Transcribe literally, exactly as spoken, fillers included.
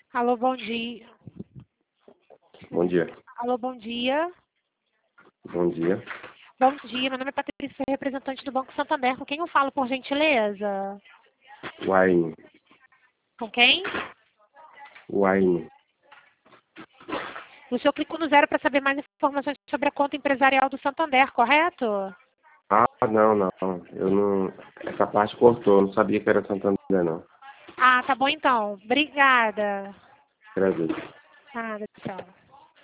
Alô, bom dia. Bom dia. Alô, bom dia. Bom dia. Bom dia, meu nome é Patrícia, representante do Banco Santander. Com quem eu falo, por gentileza? Wine. Com quem? Wine. O senhor clicou no zero para saber mais informações sobre a conta empresarial do Santander, correto? Ah, não, não. Eu não. Essa parte cortou. Eu não sabia que era Santander, não. Ah, tá bom então. Obrigada. Agradeço. Nada, tchau.